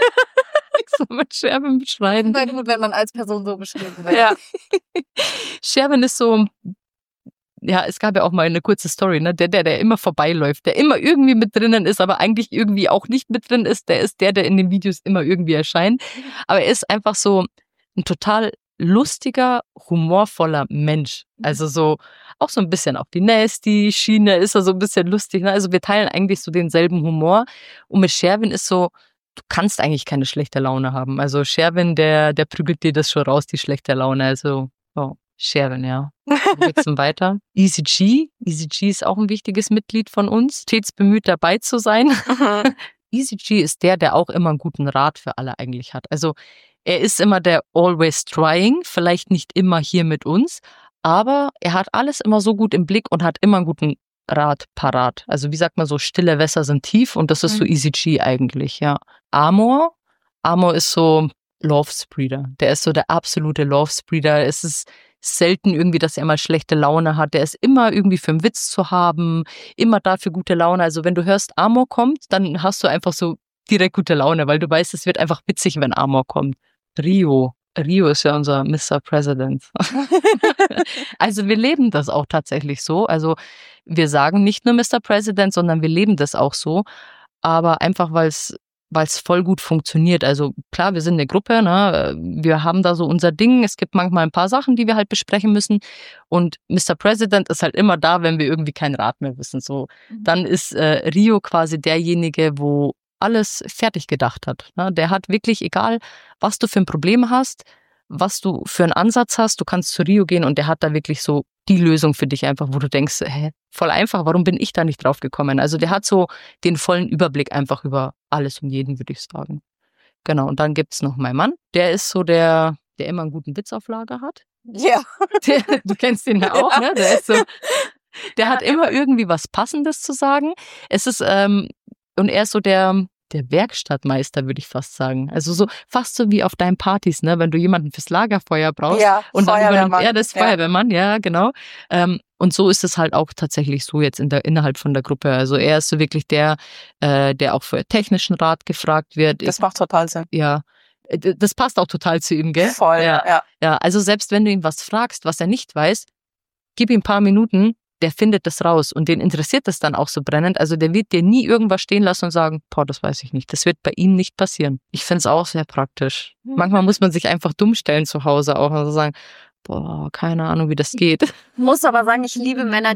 man Sherwin beschreiben? Das ist gut, wenn man als Person so beschrieben wird. Ja. Sherwin ist so, ja, es gab ja auch mal eine kurze Story, ne? Der immer vorbeiläuft, der immer irgendwie mit drinnen ist, aber eigentlich irgendwie auch nicht mit drin ist, der ist der in den Videos immer irgendwie erscheint. Aber er ist einfach so ein total lustiger, humorvoller Mensch. Also so, auch so ein bisschen auf die Nasty-Schiene ist er so ein bisschen lustig. Ne? Also wir teilen eigentlich so denselben Humor. Und mit Sherwin ist so, du kannst eigentlich keine schlechte Laune haben. Also Sherwin, der prügelt dir das schon raus, die schlechte Laune. Also, Sherwin, ja. Wir wechseln weiter. Easy G ist auch ein wichtiges Mitglied von uns. Stets bemüht, dabei zu sein. Easy G ist der auch immer einen guten Rat für alle eigentlich hat. Also er ist immer der always trying, vielleicht nicht immer hier mit uns, aber er hat alles immer so gut im Blick und hat immer einen guten Rat parat. Also wie sagt man so, stille Wässer sind tief und das ist so Easy G eigentlich, ja. Amor ist so Love Spreader. Der ist so der absolute Love Spreader. Es ist selten irgendwie, dass er mal schlechte Laune hat. Der ist immer irgendwie für einen Witz zu haben, immer da für gute Laune. Also wenn du hörst, Amor kommt, dann hast du einfach so direkt gute Laune, weil du weißt, es wird einfach witzig, wenn Amor kommt. Rio ist ja unser Mr. President. Also wir leben das auch tatsächlich so. Also wir sagen nicht nur Mr. President, sondern wir leben das auch so. Aber einfach, weil es voll gut funktioniert. Also klar, wir sind eine Gruppe, ne? Wir haben da so unser Ding. Es gibt manchmal ein paar Sachen, die wir halt besprechen müssen. Und Mr. President ist halt immer da, wenn wir irgendwie keinen Rat mehr wissen. So, dann ist Rio quasi derjenige, wo alles fertig gedacht hat. Ne? Der hat wirklich, egal was du für ein Problem hast, was du für einen Ansatz hast, du kannst zu Rio gehen und der hat da wirklich so die Lösung für dich einfach, wo du denkst, voll einfach, warum bin ich da nicht drauf gekommen? Also der hat so den vollen Überblick einfach über alles und jeden, würde ich sagen. Genau, und dann gibt's noch meinen Mann, der ist so der immer einen guten Witz auf Lager hat. Ja. Du kennst den ja auch, ne? Der ist so, der hat immer irgendwie was Passendes zu sagen. Es ist, und er ist so der Werkstattmeister, würde ich fast sagen. Also so fast so wie auf deinen Partys, ne, wenn du jemanden fürs Lagerfeuer brauchst und dann übernimmt er das Feuerwehrmann, ja, genau. Und so ist es halt auch tatsächlich so jetzt innerhalb von der Gruppe. Also er ist so wirklich der auch für technischen Rat gefragt wird. Das macht total Sinn. Ja. Das passt auch total zu ihm, gell? Voll, ja. Ja, also selbst wenn du ihn was fragst, was er nicht weiß, gib ihm ein paar Minuten, der findet das raus und den interessiert das dann auch so brennend. Also der wird dir nie irgendwas stehen lassen und sagen, das weiß ich nicht. Das wird bei ihm nicht passieren. Ich finde es auch sehr praktisch. Manchmal muss man sich einfach dumm stellen zu Hause auch und so sagen, keine Ahnung, wie das geht. Ich muss aber sagen, ich liebe Männer,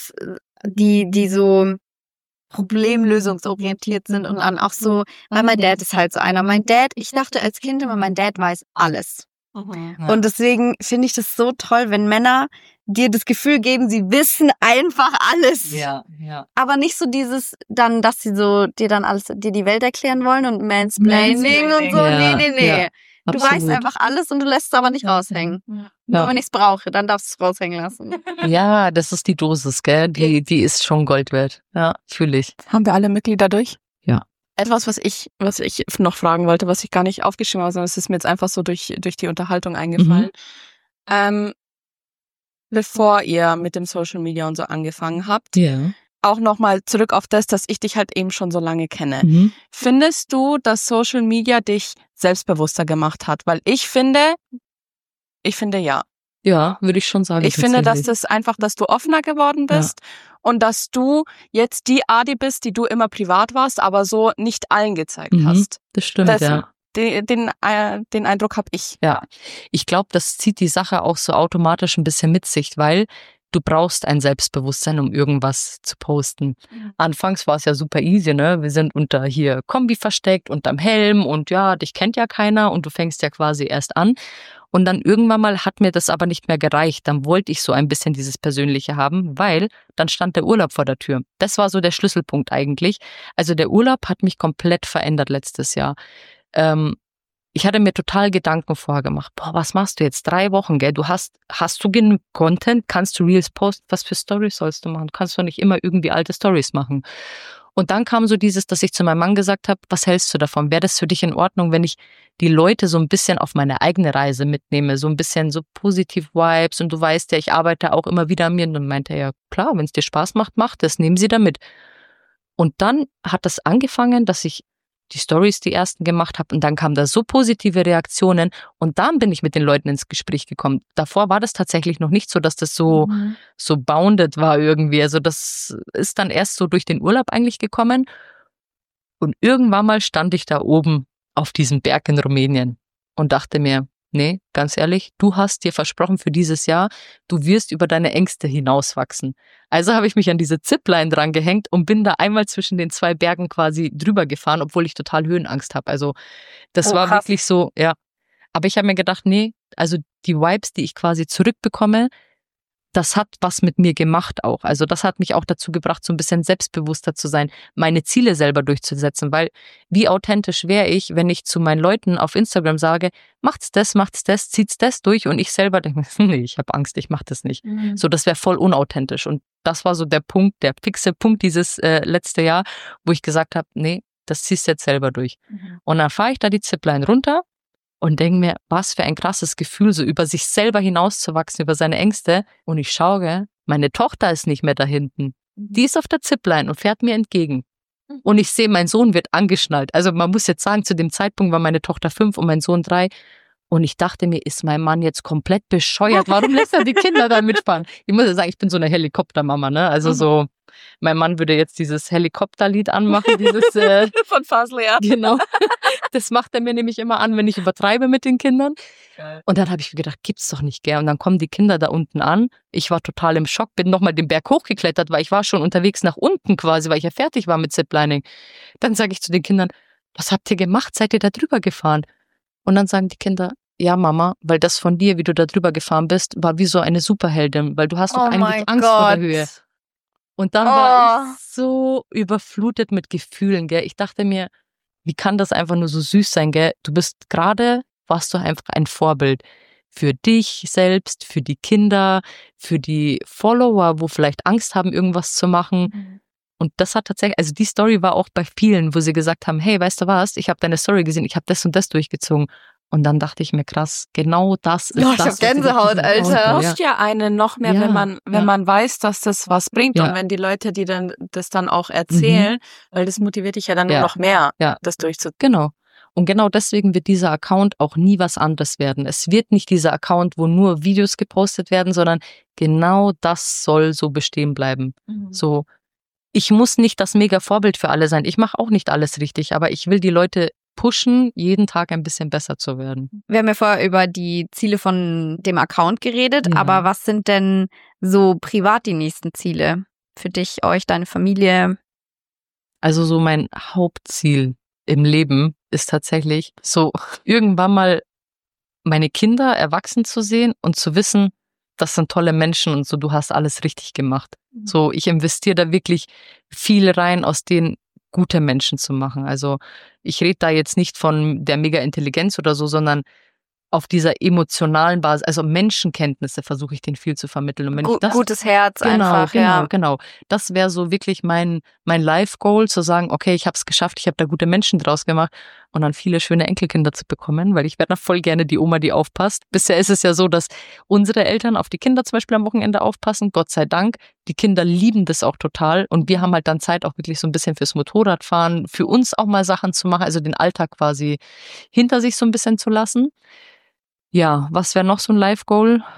die so problemlösungsorientiert sind und dann auch so, weil mein Dad ist halt so einer. Ich dachte als Kind immer, mein Dad weiß alles. Ja. Und deswegen finde ich das so toll, wenn Männer dir das Gefühl geben, sie wissen einfach alles. Ja. Aber nicht so dieses dann, dass sie so dir die Welt erklären wollen und Mansplaining und so. Ja. Nee. Ja, du weißt einfach alles und du lässt es aber nicht raushängen. Ja. Nur wenn ich es brauche, dann darfst du es raushängen lassen. Ja, das ist die Dosis, gell? Die ist schon Gold wert. Ja, fühle ich. Haben wir alle Mitglieder durch? Ja. Etwas, was ich noch fragen wollte, was ich gar nicht aufgeschrieben habe, sondern es ist mir jetzt einfach so durch die Unterhaltung eingefallen. Bevor ihr mit dem Social Media und so angefangen habt, auch nochmal zurück auf das, dass ich dich halt eben schon so lange kenne. Findest du, dass Social Media dich selbstbewusster gemacht hat? Weil ich finde ja. Ja, würde ich schon sagen. Ich finde, dass das einfach, dass du offener geworden bist und dass du jetzt die Adi bist, die du immer privat warst, aber so nicht allen gezeigt hast. Das stimmt, ja. Den Eindruck habe ich. Ja, ich glaube, das zieht die Sache auch so automatisch ein bisschen mit sich, weil du brauchst ein Selbstbewusstsein, um irgendwas zu posten. Anfangs war es ja super easy, ne? Wir sind unter hier Kombi versteckt, unterm Helm und ja, dich kennt ja keiner und du fängst ja quasi erst an. Und dann irgendwann mal hat mir das aber nicht mehr gereicht. Dann wollte ich so ein bisschen dieses Persönliche haben, weil dann stand der Urlaub vor der Tür. Das war so der Schlüsselpunkt eigentlich. Also der Urlaub hat mich komplett verändert letztes Jahr. Ich hatte mir total Gedanken vorher gemacht. Boah, was machst du jetzt? 3 Wochen, gell? Hast du genug Content? Kannst du Reels posten? Was für Stories sollst du machen? Kannst du nicht immer irgendwie alte Stories machen? Und dann kam so dieses, dass ich zu meinem Mann gesagt habe, was hältst du davon? Wäre das für dich in Ordnung, wenn ich die Leute so ein bisschen auf meine eigene Reise mitnehme? So ein bisschen so positiv Vibes und du weißt ja, ich arbeite auch immer wieder an mir. Und dann meinte er, ja klar, wenn es dir Spaß macht, mach das, nehmen Sie da mit. Und dann hat das angefangen, dass ich die Stories die ersten gemacht habe und dann kamen da so positive Reaktionen und dann bin ich mit den Leuten ins Gespräch gekommen. Davor war das tatsächlich noch nicht so, dass das so bounded war irgendwie. Also das ist dann erst so durch den Urlaub eigentlich gekommen und irgendwann mal stand ich da oben auf diesem Berg in Rumänien und dachte mir, nee, ganz ehrlich, du hast dir versprochen für dieses Jahr, du wirst über deine Ängste hinauswachsen. Also habe ich mich an diese Zipline dran gehängt und bin da einmal zwischen den 2 Bergen quasi drüber gefahren, obwohl ich total Höhenangst habe. Also das war krass. Wirklich so, ja. Aber ich habe mir gedacht, nee, also die Vibes, die ich quasi zurückbekomme, das hat was mit mir gemacht auch. Also das hat mich auch dazu gebracht, so ein bisschen selbstbewusster zu sein, meine Ziele selber durchzusetzen, weil wie authentisch wäre ich, wenn ich zu meinen Leuten auf Instagram sage, macht's das, zieht's das durch und ich selber denke, nee, ich habe Angst, ich mach das nicht. So, das wäre voll unauthentisch und das war so der Punkt, der fixe Punkt dieses letzte Jahr, wo ich gesagt habe, nee, das ziehst du jetzt selber durch. Und dann fahre ich da die Zipline runter und denke mir, was für ein krasses Gefühl, so über sich selber hinauszuwachsen, über seine Ängste. Und ich schaue, meine Tochter ist nicht mehr da hinten. Die ist auf der Zipline und fährt mir entgegen. Und ich sehe, mein Sohn wird angeschnallt. Also man muss jetzt sagen, zu dem Zeitpunkt war meine Tochter 5 und mein Sohn 3. Und ich dachte mir, ist mein Mann jetzt komplett bescheuert? Warum lässt er die Kinder da mitfahren? Ich muss ja sagen, ich bin so eine Helikoptermama, ne? Also so, mein Mann würde jetzt dieses Helikopterlied anmachen, dieses von Fasel, ja. Genau. Das macht er mir nämlich immer an, wenn ich übertreibe mit den Kindern. Geil. Und dann habe ich mir gedacht, gibt's doch nicht, gell? Und dann kommen die Kinder da unten an. Ich war total im Schock, bin nochmal den Berg hochgeklettert, weil ich war schon unterwegs nach unten quasi, weil ich ja fertig war mit Ziplining. Dann sage ich zu den Kindern, was habt ihr gemacht? Seid ihr da drüber gefahren? Und dann sagen die Kinder, ja Mama, weil das von dir, wie du da drüber gefahren bist, war wie so eine Superheldin, weil du hast doch eigentlich Angst vor der Höhe. Und dann war ich so überflutet mit Gefühlen, gell? Ich dachte mir, wie kann das einfach nur so süß sein, gell? Warst du einfach ein Vorbild für dich selbst, für die Kinder, für die Follower, wo vielleicht Angst haben, irgendwas zu machen. Und das hat tatsächlich, also die Story war auch bei vielen, wo sie gesagt haben, hey, weißt du was, ich habe deine Story gesehen, ich habe das und das durchgezogen. Und dann dachte ich mir, krass, genau das ist das. Ich hab Gänsehaut, Alter. Du musst ja einen noch mehr, wenn man weiß, dass das was bringt und wenn die Leute, die dann das dann auch erzählen, weil das motiviert dich ja dann nur noch mehr, das durchzuziehen. Genau. Und genau deswegen wird dieser Account auch nie was anderes werden. Es wird nicht dieser Account, wo nur Videos gepostet werden, sondern genau das soll so bestehen bleiben. So, ich muss nicht das mega Vorbild für alle sein. Ich mache auch nicht alles richtig, aber ich will die Leute pushen, jeden Tag ein bisschen besser zu werden. Wir haben ja vorher über die Ziele von dem Account geredet, aber was sind denn so privat die nächsten Ziele für dich, euch, deine Familie? Also so mein Hauptziel im Leben ist tatsächlich so irgendwann mal meine Kinder erwachsen zu sehen und zu wissen, das sind tolle Menschen und so, du hast alles richtig gemacht. So, ich investiere da wirklich viel rein, aus denen gute Menschen zu machen. Also ich rede da jetzt nicht von der Mega-Intelligenz oder so, sondern auf dieser emotionalen Basis, also Menschenkenntnisse versuche ich denen viel zu vermitteln. Und wenn ich das, gutes Herz einfach, Genau. Das wäre so wirklich mein Life-Goal, zu sagen, okay, ich habe es geschafft, ich habe da gute Menschen draus gemacht und dann viele schöne Enkelkinder zu bekommen, weil ich werde da voll gerne die Oma, die aufpasst. Bisher ist es ja so, dass unsere Eltern auf die Kinder zum Beispiel am Wochenende aufpassen, Gott sei Dank. Die Kinder lieben das auch total und wir haben halt dann Zeit auch wirklich so ein bisschen fürs Motorradfahren, für uns auch mal Sachen zu machen, also den Alltag quasi hinter sich so ein bisschen zu lassen. Ja, was wäre noch so ein Life-Goal?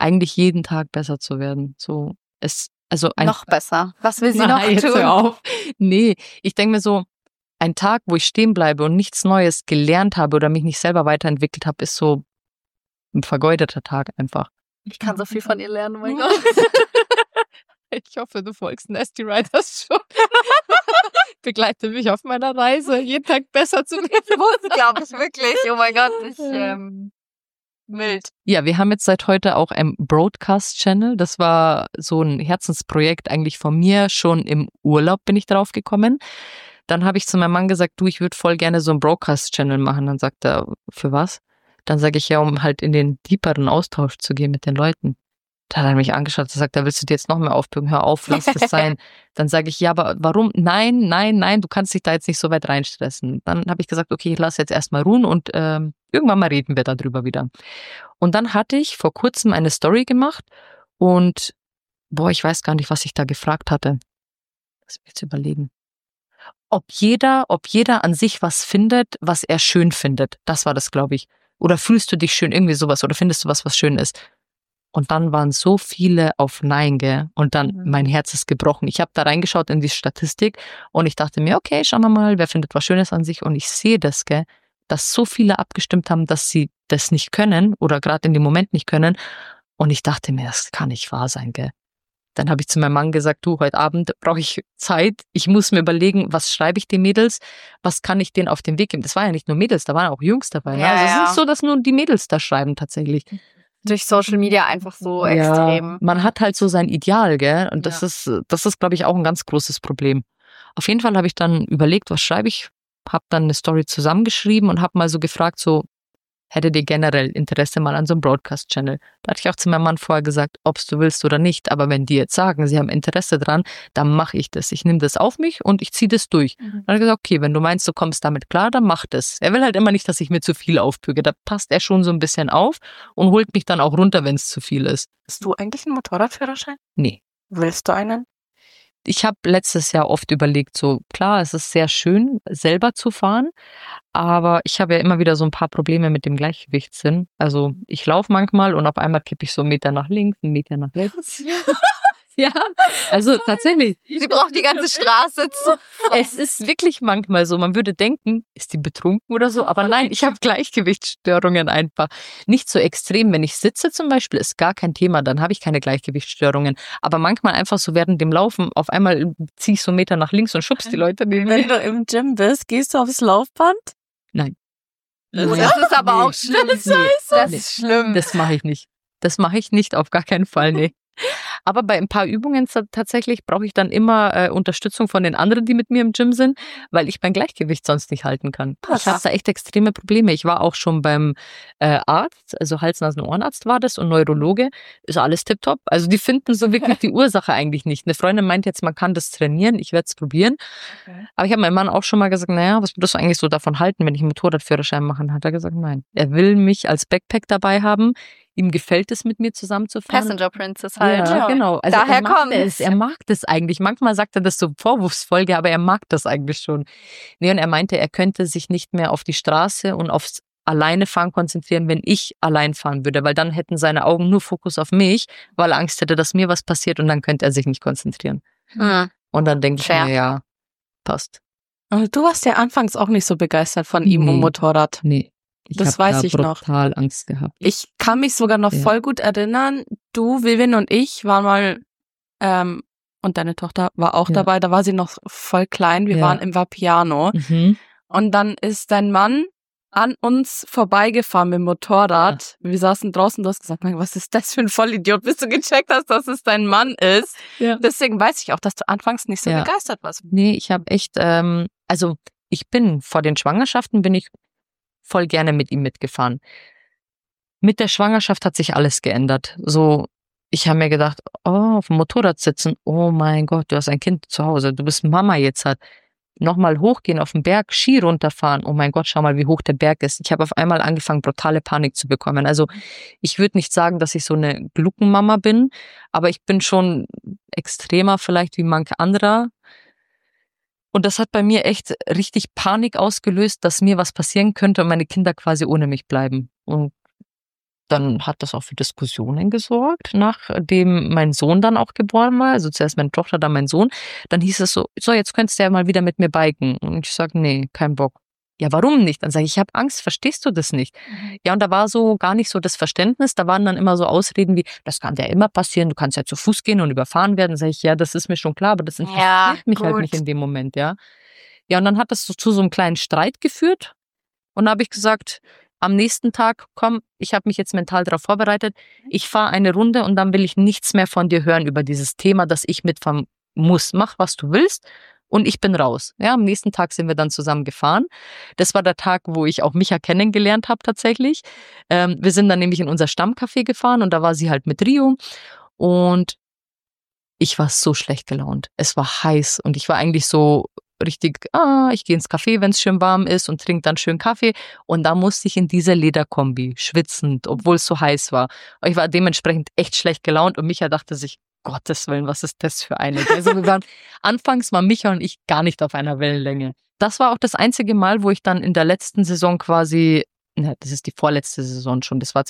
eigentlich jeden Tag besser zu werden. So, noch besser. Was will sie noch Nein, jetzt tun? hör auf. Nee, ich denke mir so, ein Tag, wo ich stehen bleibe und nichts Neues gelernt habe oder mich nicht selber weiterentwickelt habe, ist so ein vergeudeter Tag einfach. Ich kann so viel von ihr lernen, oh mein Gott. Ich hoffe, du folgst Nasty Riders schon. Begleite mich auf meiner Reise, jeden Tag besser zu werden. Das muss, glaube ich, wirklich. Oh mein Gott, mild. Ja, wir haben jetzt seit heute auch einen Broadcast-Channel. Das war so ein Herzensprojekt eigentlich von mir. Schon im Urlaub bin ich drauf gekommen. Dann habe ich zu meinem Mann gesagt, du, ich würde voll gerne so einen Broadcast-Channel machen. Dann sagt er, für was? Dann sage ich, ja, um halt in den tieferen Austausch zu gehen mit den Leuten. Da hat er mich angeschaut und sagt, da willst du dir jetzt noch mehr aufbürgen, hör auf, lass das sein. Dann sage ich, ja, aber warum? Nein, du kannst dich da jetzt nicht so weit reinstressen. Dann habe ich gesagt, okay, ich lasse jetzt erstmal ruhen und irgendwann mal reden wir darüber wieder. Und dann hatte ich vor kurzem eine Story gemacht und ich weiß gar nicht, was ich da gefragt hatte. Lass mich jetzt überlegen. Ob jeder an sich was findet, was er schön findet. Das war das, glaube ich. Oder fühlst du dich schön, irgendwie sowas, oder findest du was schön ist? Und dann waren so viele auf Nein, gell? Und dann, mein Herz ist gebrochen. Ich habe da reingeschaut in die Statistik und ich dachte mir, okay, schauen wir mal, wer findet was Schönes an sich. Und ich sehe das, gell? Dass so viele abgestimmt haben, dass sie das nicht können oder gerade in dem Moment nicht können. Und ich dachte mir, das kann nicht wahr sein, gell? Dann habe ich zu meinem Mann gesagt, du, heute Abend brauche ich Zeit. Ich muss mir überlegen, was schreibe ich den Mädels? Was kann ich denen auf den Weg geben? Das waren ja nicht nur Mädels, da waren auch Jungs dabei. Ja, Also es ist nicht so, dass nur die Mädels da schreiben tatsächlich. Durch Social Media einfach so extrem. Man hat halt so sein Ideal, gell? Und das ist, glaube ich, auch ein ganz großes Problem. Auf jeden Fall habe ich dann überlegt, was schreibe ich? Habe dann eine Story zusammengeschrieben und habe mal so gefragt, so, hättet ihr generell Interesse mal an so einem Broadcast-Channel? Da hatte ich auch zu meinem Mann vorher gesagt, ob du willst oder nicht. Aber wenn die jetzt sagen, sie haben Interesse dran, dann mache ich das. Ich nehme das auf mich und ich ziehe das durch. Dann hat er gesagt, okay, wenn du meinst, du kommst damit klar, dann mach das. Er will halt immer nicht, dass ich mir zu viel aufbürge. Da passt er schon so ein bisschen auf und holt mich dann auch runter, wenn es zu viel ist. Hast du eigentlich einen Motorradführerschein? Nee. Willst du einen? Ich habe letztes Jahr oft überlegt, so klar, es ist sehr schön, selber zu fahren, aber ich habe ja immer wieder so ein paar Probleme mit dem Gleichgewichtssinn. Also ich laufe manchmal und auf einmal kippe ich so einen Meter nach links, einen Meter nach rechts. Ja, also tatsächlich. Sie braucht die ganze Straße zu. Es ist wirklich manchmal so, man würde denken, ist die betrunken oder so, aber nein, ich habe Gleichgewichtsstörungen einfach. Nicht so extrem, wenn ich sitze zum Beispiel, ist gar kein Thema, dann habe ich keine Gleichgewichtsstörungen. Aber manchmal einfach so während dem Laufen, auf einmal ziehe ich so einen Meter nach links und schubst die Leute neben mir. Wenn du im Gym bist, gehst du aufs Laufband? Nein. Das ist aber auch schlimm. Das ist schlimm. Das mache ich nicht. Das mache ich nicht, auf gar keinen Fall, nee. Aber bei ein paar Übungen tatsächlich brauche ich dann immer Unterstützung von den anderen, die mit mir im Gym sind, weil ich mein Gleichgewicht sonst nicht halten kann. Ich habe da echt extreme Probleme. Ich war auch schon beim Arzt, also Hals-Nasen-Ohrenarzt war das und Neurologe. Ist alles tipptopp. Also die finden so wirklich die Ursache eigentlich nicht. Eine Freundin meint jetzt, man kann das trainieren. Ich werde es probieren. Okay. Aber ich habe meinem Mann auch schon mal gesagt, naja, was würdest du eigentlich so davon halten, wenn ich einen Motorradführerschein mache? Hat er gesagt, nein. Er will mich als Backpack dabei haben. Ihm gefällt es, mit mir zusammenzufahren. Passenger Princess halt. Ja, genau. Also daher kommt es. Er mag das eigentlich. Manchmal sagt er das so vorwurfsvoll, aber er mag das eigentlich schon. Nee, und er meinte, er könnte sich nicht mehr auf die Straße und aufs Alleinefahren konzentrieren, wenn ich allein fahren würde, weil dann hätten seine Augen nur Fokus auf mich, weil er Angst hätte, dass mir was passiert und dann könnte er sich nicht konzentrieren. Und dann denke ich mir, ja, passt. Und du warst ja anfangs auch nicht so begeistert von ihm und Motorrad. Nee. Das weiß ich noch. Ich habe total Angst gehabt. Ich kann mich sogar noch voll gut erinnern. Du, Vivian und ich waren mal, und deine Tochter war auch dabei, da war sie noch voll klein. Wir waren im Vapiano. Und dann ist dein Mann an uns vorbeigefahren mit dem Motorrad. Wir saßen draußen, du hast gesagt, was ist das für ein Vollidiot, bis du gecheckt hast, dass es dein Mann ist. Ja. Deswegen weiß ich auch, dass du anfangs nicht so begeistert warst. Nee, ich habe echt, also ich bin vor den Schwangerschaften, bin ich voll gerne mit ihm mitgefahren. Mit der Schwangerschaft hat sich alles geändert. So, ich habe mir gedacht, auf dem Motorrad sitzen, oh mein Gott, du hast ein Kind zu Hause, du bist Mama jetzt halt. Nochmal hochgehen auf den Berg, Ski runterfahren, oh mein Gott, schau mal, wie hoch der Berg ist. Ich habe auf einmal angefangen, brutale Panik zu bekommen. Also ich würde nicht sagen, dass ich so eine Gluckenmama bin, aber ich bin schon extremer vielleicht wie manche anderer. Und das hat bei mir echt richtig Panik ausgelöst, dass mir was passieren könnte und meine Kinder quasi ohne mich bleiben. Und dann hat das auch für Diskussionen gesorgt, nachdem mein Sohn dann auch geboren war. Also zuerst meine Tochter, dann mein Sohn. Dann hieß es so, jetzt könntest du ja mal wieder mit mir biken. Und ich sage, nee, kein Bock. Ja, warum nicht? Dann sage ich habe Angst, verstehst du das nicht? Ja, und da war so gar nicht so das Verständnis. Da waren dann immer so Ausreden wie, das kann ja immer passieren, du kannst ja zu Fuß gehen und überfahren werden. Dann sage ich, ja, das ist mir schon klar, aber das interessiert mich halt nicht in dem Moment, ja. Ja, und dann hat das so zu so einem kleinen Streit geführt. Und da habe ich gesagt, am nächsten Tag, komm, ich habe mich jetzt mental darauf vorbereitet, ich fahre eine Runde und dann will ich nichts mehr von dir hören über dieses Thema, das ich mitfahren muss. Mach, was du willst und ich bin raus. Ja, am nächsten Tag sind wir dann zusammen gefahren. Das war der Tag, wo ich auch Micha kennengelernt habe tatsächlich. Wir sind dann nämlich in unser Stammcafé gefahren und da war sie halt mit Rio und ich war so schlecht gelaunt. Es war heiß und ich war eigentlich so richtig, ich gehe ins Café, wenn es schön warm ist und trinke dann schön Kaffee. Und da musste ich in dieser Lederkombi, schwitzend, obwohl es so heiß war. Ich war dementsprechend echt schlecht gelaunt und Micha dachte sich, Gottes Willen, was ist das für eine? Also anfangs waren Micha und ich gar nicht auf einer Wellenlänge. Das war auch das einzige Mal, wo ich dann in der letzten Saison quasi, das ist die vorletzte Saison schon, das war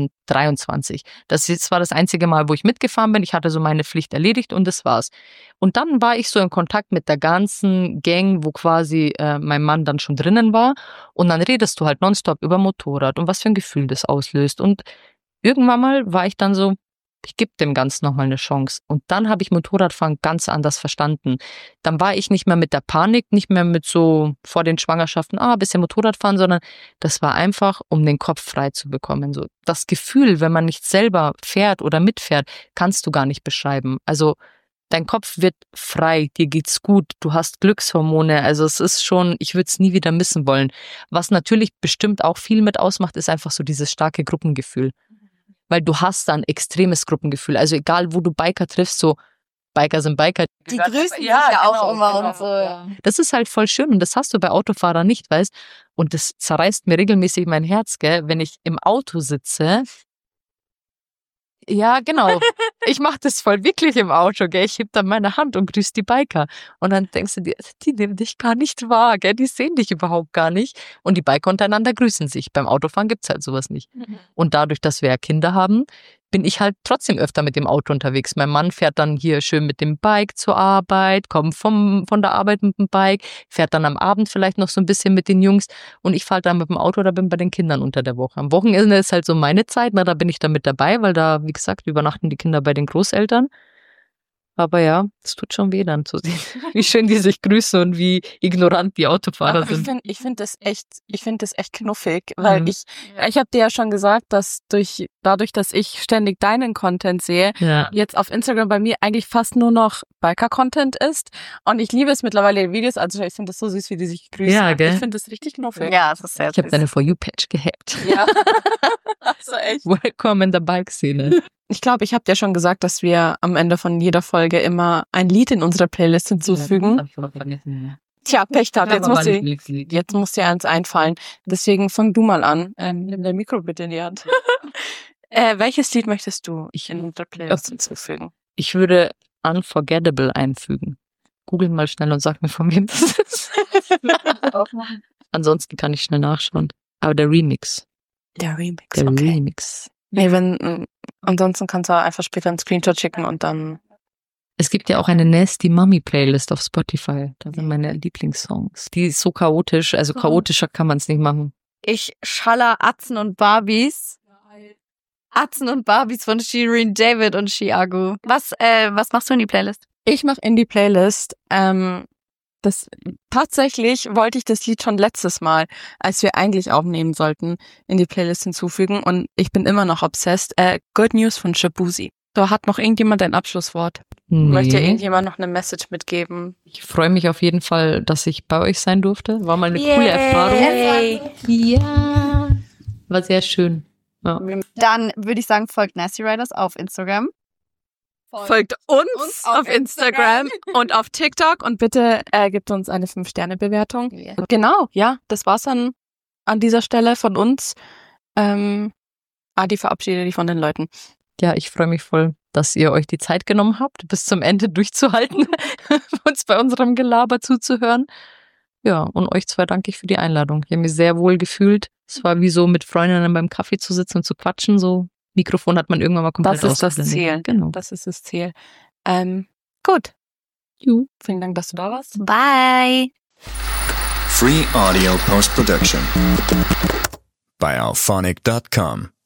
2023. Das war das einzige Mal, wo ich mitgefahren bin. Ich hatte so meine Pflicht erledigt und das war's. Und dann war ich so in Kontakt mit der ganzen Gang, wo quasi mein Mann dann schon drinnen war. Und dann redest du halt nonstop über Motorrad und was für ein Gefühl das auslöst. Und irgendwann mal war ich dann so, ich gebe dem Ganzen nochmal eine Chance. Und dann habe ich Motorradfahren ganz anders verstanden. Dann war ich nicht mehr mit der Panik, nicht mehr mit so vor den Schwangerschaften, ein bisschen Motorradfahren, sondern das war einfach, um den Kopf frei zu bekommen. So das Gefühl, wenn man nicht selber fährt oder mitfährt, kannst du gar nicht beschreiben. Also dein Kopf wird frei, dir geht's gut, du hast Glückshormone. Also es ist schon, ich würde es nie wieder missen wollen. Was natürlich bestimmt auch viel mit ausmacht, ist einfach so dieses starke Gruppengefühl. Weil du hast da ein extremes Gruppengefühl. Also egal, wo du Biker triffst, so Biker sind Biker. Die grüßen sich ja auch immer und so. Ja. Das ist halt voll schön und das hast du bei Autofahrern nicht, weißt? Und das zerreißt mir regelmäßig mein Herz, gell, wenn ich im Auto sitze. Ja, genau. Ich mache das voll wirklich im Auto, gell. Ich heb dann meine Hand und grüße die Biker. Und dann denkst du dir, die nehmen dich gar nicht wahr, gell. Die sehen dich überhaupt gar nicht. Und die Biker untereinander grüßen sich. Beim Autofahren gibt's halt sowas nicht. Und dadurch, dass wir ja Kinder haben, bin ich halt trotzdem öfter mit dem Auto unterwegs. Mein Mann fährt dann hier schön mit dem Bike zur Arbeit, kommt von der Arbeit mit dem Bike, fährt dann am Abend vielleicht noch so ein bisschen mit den Jungs und ich fahre dann mit dem Auto oder bin bei den Kindern unter der Woche. Am Wochenende ist halt so meine Zeit, da bin ich dann mit dabei, weil da, wie gesagt, übernachten die Kinder bei den Großeltern. Aber ja, es tut schon weh dann zu sehen, wie schön die sich grüßen und wie ignorant die Autofahrer sind. Ich finde das echt knuffig, weil ich habe dir ja schon gesagt, dass dadurch, dass ich ständig deinen Content sehe, jetzt auf Instagram bei mir eigentlich fast nur noch Biker-Content ist und ich liebe es mittlerweile in Videos, also ich finde das so süß, wie die sich grüßen. Ja, gell? Ich finde das richtig knuffig. Ja, das ist sehr Ich habe deine For You-Page gehackt. Ja. Also echt. Willkommen in der Bike-Szene. Ich glaube, ich habe dir schon gesagt, dass wir am Ende von jeder Folge immer ein Lied in unsere Playlist hinzufügen. Tja, Pech gehabt. Jetzt muss dir eins einfallen. Deswegen fang du mal an. Nimm dein Mikro bitte in die Hand. Welches Lied möchtest du in unsere Playlist hinzufügen? Ich würde Unforgettable einfügen. Google mal schnell und sag mir, von wem das ist. Ansonsten kann ich schnell nachschauen. Aber der Remix. Der Remix, Der okay. Remix. Nee, ansonsten kannst du einfach später einen Screenshot schicken und dann... Es gibt ja auch eine Nasty Mummy Playlist auf Spotify. Da sind meine Lieblingssongs. Die ist so chaotisch, also chaotischer kann man es nicht machen. Ich schaller Atzen und Barbies. Atzen und Barbies von Shirin David und Chiago. Was machst du in die Playlist? Ich mache in die Playlist, tatsächlich wollte ich das Lied schon letztes Mal, als wir eigentlich aufnehmen sollten, in die Playlist hinzufügen und ich bin immer noch obsessed. Good News von Shabuzi. So, hat noch irgendjemand ein Abschlusswort? Nee. Möchte irgendjemand noch eine Message mitgeben? Ich freue mich auf jeden Fall, dass ich bei euch sein durfte. War mal eine coole Erfahrung. Ja, war sehr schön. Ja. Dann würde ich sagen, folgt Nasty Riders auf Instagram. Folgt uns auf Instagram und auf TikTok und bitte gebt uns eine 5-Sterne-Bewertung. Yeah. Genau, ja, das war's dann an dieser Stelle von uns. Adi, verabschiede dich von den Leuten. Ja, ich freue mich voll, dass ihr euch die Zeit genommen habt, bis zum Ende durchzuhalten, uns bei unserem Gelaber zuzuhören. Ja, und euch zwei danke ich für die Einladung. Ich habe mich sehr wohl gefühlt. Es war wie so mit Freundinnen beim Kaffee zu sitzen und zu quatschen. So Mikrofon hat man irgendwann mal komplett Das ist das ausgeblendet. Ziel. Genau. Das ist das Ziel. Gut. Ju. Vielen Dank, dass du da warst. Bye. Free Audio Post Production by Auphonic.com.